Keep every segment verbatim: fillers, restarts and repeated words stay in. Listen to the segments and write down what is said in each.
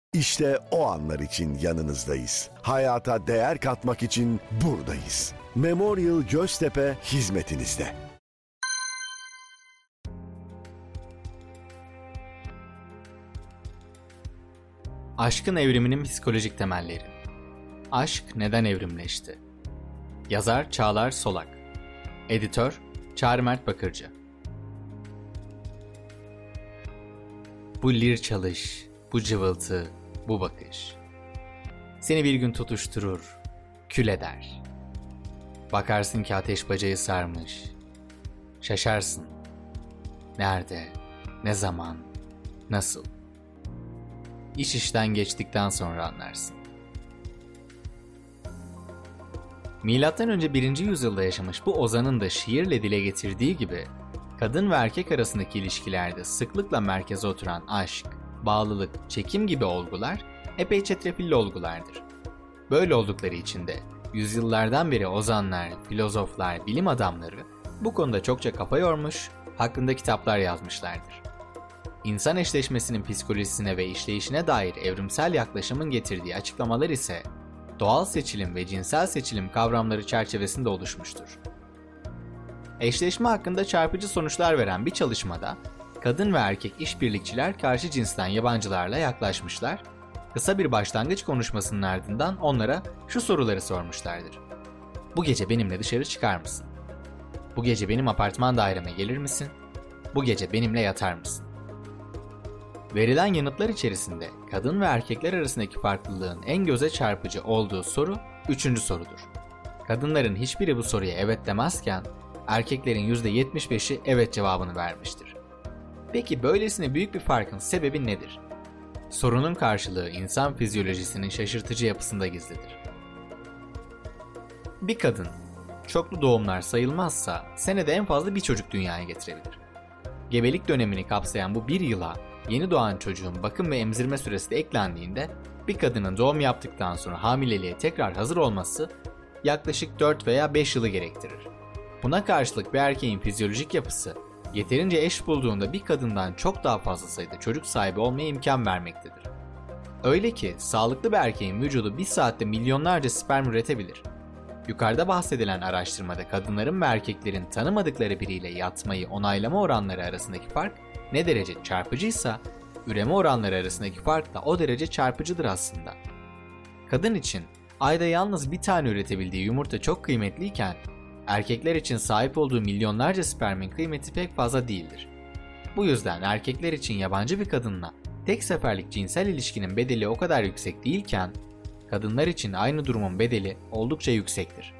İşte o anlar için yanınızdayız. Hayata değer katmak için buradayız. Memorial Göztepe hizmetinizde. Aşkın evriminin psikolojik temelleri. Aşk neden evrimleşti? Yazar Çağlar Solak. Editör Çağrı Mert Bakırcı. Bu lir çalış, bu cıvıltı, bu bakış. Seni bir gün tutuşturur, kül eder. Bakarsın ki ateş bacayı sarmış. Şaşarsın. Nerede, ne zaman, nasıl? İş işten geçtikten sonra anlarsın. Milattan önce birinci yüzyılda yaşamış bu ozanın da şiirle dile getirdiği gibi, kadın ve erkek arasındaki ilişkilerde sıklıkla merkeze oturan aşk, bağlılık, çekim gibi olgular epey çetrefilli olgulardır. Böyle oldukları için de yüzyıllardan beri ozanlar, filozoflar, bilim adamları bu konuda çokça kafa yormuş, hakkında kitaplar yazmışlardır. İnsan eşleşmesinin psikolojisine ve işleyişine dair evrimsel yaklaşımın getirdiği açıklamalar ise doğal seçilim ve cinsel seçilim kavramları çerçevesinde oluşmuştur. Eşleşme hakkında çarpıcı sonuçlar veren bir çalışmada kadın ve erkek işbirlikçiler karşı cinsten yabancılarla yaklaşmışlar, kısa bir başlangıç konuşmasının ardından onlara şu soruları sormuşlardır. Bu gece benimle dışarı çıkar mısın? Bu gece benim apartman daireme gelir misin? Bu gece benimle yatar mısın? Verilen yanıtlar içerisinde kadın ve erkekler arasındaki farklılığın en göze çarpıcı olduğu soru üçüncü sorudur. Kadınların hiçbiri bu soruya evet demezken erkeklerin yüzde yetmiş beşi evet cevabını vermiştir. Peki böylesine büyük bir farkın sebebi nedir? Sorunun karşılığı insan fizyolojisinin şaşırtıcı yapısında gizlidir. Bir kadın çoklu doğumlar sayılmazsa senede en fazla bir çocuk dünyaya getirebilir. Gebelik dönemini kapsayan bu bir yıla yeni doğan çocuğun bakım ve emzirme süresi de eklendiğinde bir kadının doğum yaptıktan sonra hamileliğe tekrar hazır olması yaklaşık dört veya beş yılı gerektirir. Buna karşılık bir erkeğin fizyolojik yapısı yeterince eş bulduğunda bir kadından çok daha fazla sayıda çocuk sahibi olmaya imkan vermektedir. Öyle ki sağlıklı bir erkeğin vücudu bir saatte milyonlarca sperm üretebilir. Yukarıda bahsedilen araştırmada kadınların ve erkeklerin tanımadıkları biriyle yatmayı onaylama oranları arasındaki fark ne derece çarpıcıysa, üreme oranları arasındaki fark da o derece çarpıcıdır aslında. Kadın için ayda yalnız bir tane üretebildiği yumurta çok kıymetliyken, erkekler için sahip olduğu milyonlarca spermin kıymeti pek fazla değildir. Bu yüzden erkekler için yabancı bir kadınla tek seferlik cinsel ilişkinin bedeli o kadar yüksek değilken, kadınlar için aynı durumun bedeli oldukça yüksektir.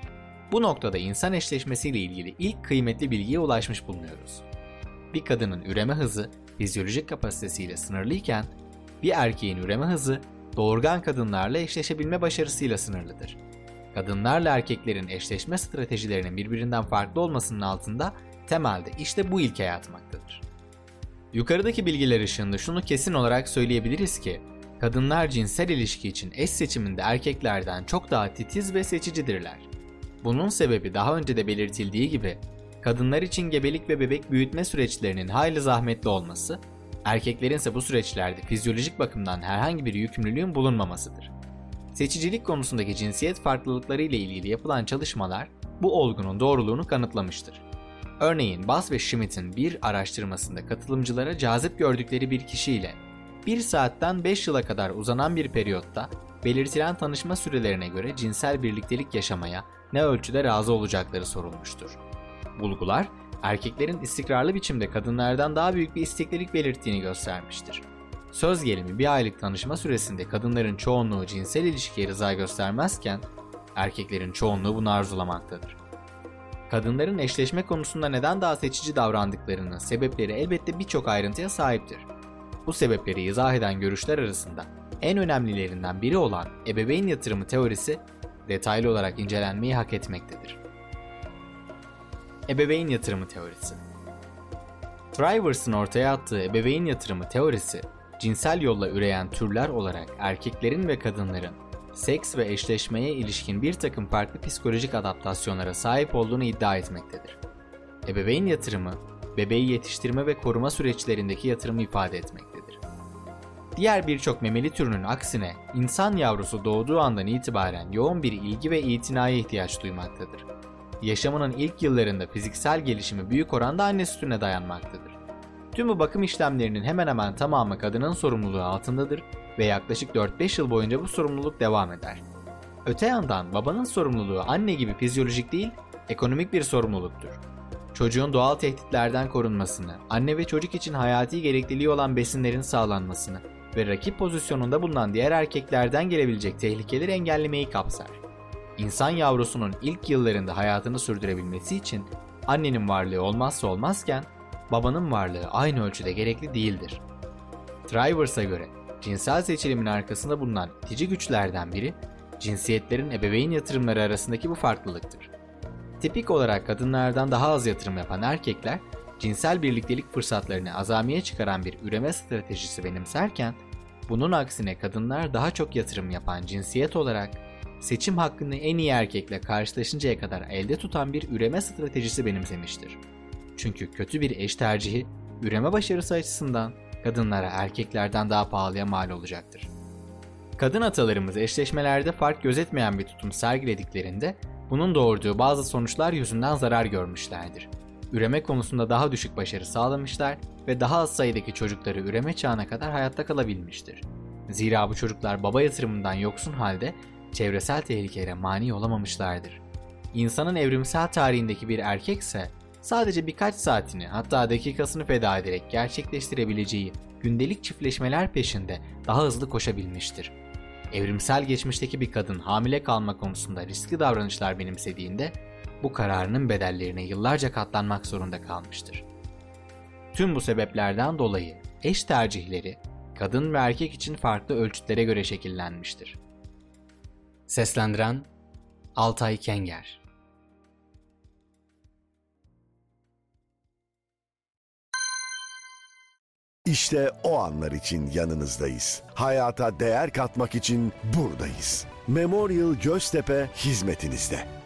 Bu noktada insan eşleşmesiyle ilgili ilk kıymetli bilgiye ulaşmış bulunuyoruz. Bir kadının üreme hızı fizyolojik kapasitesiyle sınırlıyken, bir erkeğin üreme hızı doğurgan kadınlarla eşleşebilme başarısıyla sınırlıdır. Kadınlarla erkeklerin eşleşme stratejilerinin birbirinden farklı olmasının altında temelde işte bu ilke yatmaktadır. Yukarıdaki bilgiler ışığında şunu kesin olarak söyleyebiliriz ki, kadınlar cinsel ilişki için eş seçiminde erkeklerden çok daha titiz ve seçicidirler. Bunun sebebi daha önce de belirtildiği gibi, kadınlar için gebelik ve bebek büyütme süreçlerinin hayli zahmetli olması, erkeklerin ise bu süreçlerde fizyolojik bakımdan herhangi bir yükümlülüğün bulunmamasıdır. Seçicilik konusundaki cinsiyet farklılıkları ile ilgili yapılan çalışmalar bu olgunun doğruluğunu kanıtlamıştır. Örneğin Bass ve Schmidt'in bir araştırmasında katılımcılara cazip gördükleri bir kişiyle bir saatten beş yıla kadar uzanan bir periyotta belirtilen tanışma sürelerine göre cinsel birliktelik yaşamaya ne ölçüde razı olacakları sorulmuştur. Bulgular, erkeklerin istikrarlı biçimde kadınlardan daha büyük bir isteklilik belirttiğini göstermiştir. Söz gelimi bir aylık tanışma süresinde kadınların çoğunluğu cinsel ilişkiye rıza göstermezken, erkeklerin çoğunluğu bunu arzulamaktadır. Kadınların eşleşme konusunda neden daha seçici davrandıklarının sebepleri elbette birçok ayrıntıya sahiptir. Bu sebepleri izah eden görüşler arasında en önemlilerinden biri olan ebeveyn yatırımı teorisi detaylı olarak incelenmeyi hak etmektedir. Ebeveyn yatırımı teorisi. Trivers'ın ortaya attığı ebeveyn yatırımı teorisi, cinsel yolla üreyen türler olarak erkeklerin ve kadınların seks ve eşleşmeye ilişkin bir takım farklı psikolojik adaptasyonlara sahip olduğunu iddia etmektedir. Ebeveyn yatırımı, bebeği yetiştirme ve koruma süreçlerindeki yatırımı ifade etmektedir. Diğer birçok memeli türünün aksine insan yavrusu doğduğu andan itibaren yoğun bir ilgi ve itinaya ihtiyaç duymaktadır. Yaşamının ilk yıllarında fiziksel gelişimi büyük oranda anne sütüne dayanmaktadır. Tüm bu bakım işlemlerinin hemen hemen tamamı kadının sorumluluğu altındadır ve yaklaşık dört beş yıl boyunca bu sorumluluk devam eder. Öte yandan babanın sorumluluğu anne gibi fizyolojik değil, ekonomik bir sorumluluktur. Çocuğun doğal tehditlerden korunmasını, anne ve çocuk için hayati gerekliliği olan besinlerin sağlanmasını ve rakip pozisyonunda bulunan diğer erkeklerden gelebilecek tehlikeleri engellemeyi kapsar. İnsan yavrusunun ilk yıllarında hayatını sürdürebilmesi için annenin varlığı olmazsa olmazken babanın varlığı aynı ölçüde gerekli değildir. Trivers'a göre cinsel seçilimin arkasında bulunan itici güçlerden biri cinsiyetlerin ebeveyn yatırımları arasındaki bu farklılıktır. Tipik olarak kadınlardan daha az yatırım yapan erkekler cinsel birliktelik fırsatlarını azamiye çıkaran bir üreme stratejisi benimserken, bunun aksine kadınlar daha çok yatırım yapan cinsiyet olarak seçim hakkını en iyi erkekle karşılaşıncaya kadar elde tutan bir üreme stratejisi benimsemiştir. Çünkü kötü bir eş tercihi üreme başarısı açısından kadınlara erkeklerden daha pahalıya mal olacaktır. Kadın atalarımız eşleşmelerde fark gözetmeyen bir tutum sergilediklerinde bunun doğurduğu bazı sonuçlar yüzünden zarar görmüşlerdir. Üreme konusunda daha düşük başarı sağlamışlar ve daha az sayıdaki çocukları üreme çağına kadar hayatta kalabilmiştir. Zira bu çocuklar baba yatırımından yoksun halde çevresel tehlikelere mani olamamışlardır. İnsanın evrimsel tarihindeki bir erkekse sadece birkaç saatini hatta dakikasını feda ederek gerçekleştirebileceği gündelik çiftleşmeler peşinde daha hızlı koşabilmiştir. Evrimsel geçmişteki bir kadın hamile kalma konusunda riskli davranışlar benimsediğinde bu kararının bedellerine yıllarca katlanmak zorunda kalmıştır. Tüm bu sebeplerden dolayı eş tercihleri kadın ve erkek için farklı ölçütlere göre şekillenmiştir. Seslendiren Altay Kenger. İşte o anlar için yanınızdayız. Hayata değer katmak için buradayız. Memorial Göztepe hizmetinizde.